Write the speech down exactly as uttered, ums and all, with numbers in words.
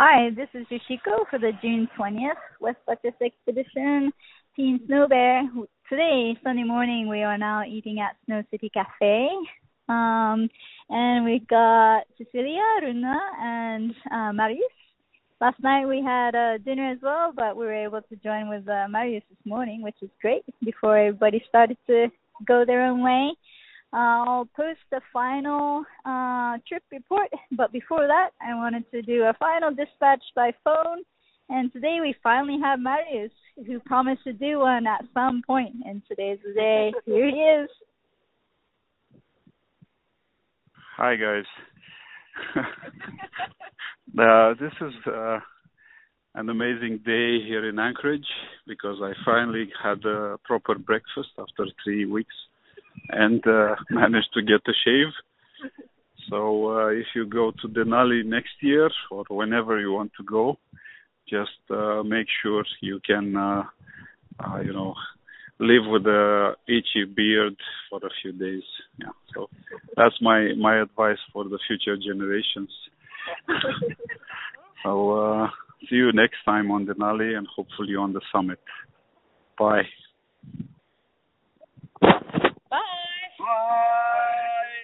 Hi, this is Yoshiko for the June twentieth West Buckus Expedition Team Snow Bear. Today, Sunday morning, we are now eating at Snow City Cafe. Um, and we got Cecilia, Runa, and uh, Marius. Last night we had uh, dinner as well, but we were able to join with uh, Marius this morning, which is great, before everybody started to go their own way. Uh, I'll post the final uh, trip report, but before that, I wanted to do a final dispatch by phone, and today we finally have Marius, who promised to do one at some point, and today's the day. Here he is. Hi, guys. uh, this is uh, an amazing day here in Anchorage, because I finally had a proper breakfast after three weeks. And uh, managed to get a shave. So uh, if you go to Denali next year or whenever you want to go, just uh, make sure you can, uh, uh, you know, live with a itchy beard for a few days. Yeah. So that's my my advice for the future generations. So uh, see you next time on Denali and hopefully on the summit. Bye. Bye. Bye.